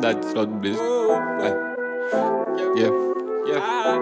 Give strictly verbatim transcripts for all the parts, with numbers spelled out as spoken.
дать срок близ. Yeah, yeah.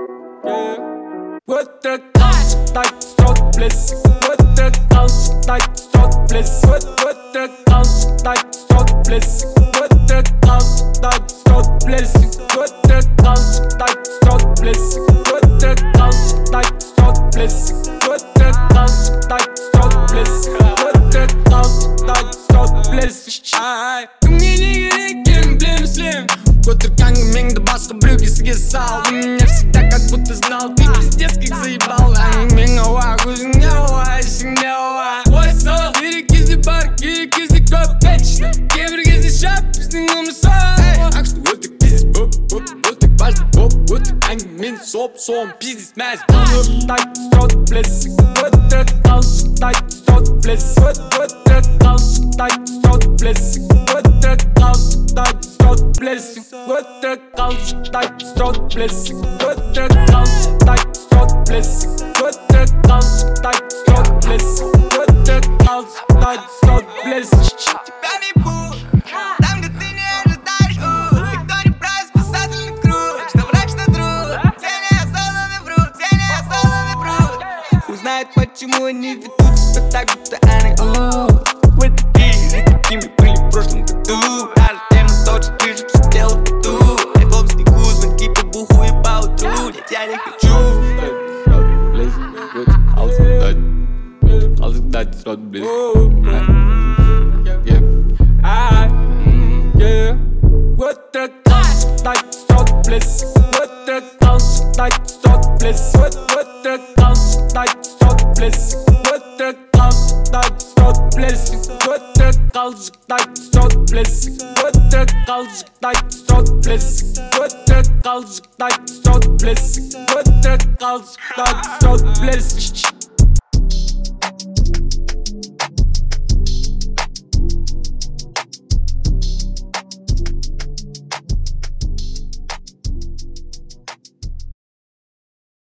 What the cost, like stroke bliss. What the cost, like stroke bliss. What what the cost, like stroke bliss. What the cost, like stroke bliss. What the cost, like stroke bliss. What the cost, like stroke bliss. What the cost, like stroke bliss. What the cost, like stroke bliss. Ай, мне не gerek блин слим. Котр канг басқа біреуге сал. Ты меня всегда как будто знал. Ты пиздец как заебал. Они меня уа, көзіңе уа, ішіңде уа. Ой сол, керек кезде бар, керек кезде көп. Вечно, кейбір кезде шап, біздің өмір сон. Так что өтік пиздес, боп, боп, өтік бажды, боп, өтік әңгімен соп, соң пиздес мәз. Так строт блесс, өтік қалшы, так строт блесс. Өтік қалшы, так строт блесс. Өтік қалшы, так строт блесс. Өтік қалшы, так строт блесс. Өтік қалшы, так строт блесс. Өтік қалшы, так строт блесс. Өтік қалшы, так строт блесс. Тебя не будет там, где ты не ожидаешь. Никто не прав, спасательный круг. Что враг, что друг. Все не осознанный врут, все не осознанный врут. Хуй знает, почему они ведут себя так, будто они вы такие, такими были в прошлом году. Даже тема точно ближе, все дело в тату. Айфон в снегу, звонки по буху и по утру. Я тебя не хочу. Als ik dat srot bliz. What the cost, like stroke bliss. What the cost, like stroke bliss. What what the cost, like stroke bliss. What the cost, like stroke bliss. What the cost, like stroke bliss. What the cost, like stroke bliss. What the cost, like stroke bliss. What the cost, like stroke bliss.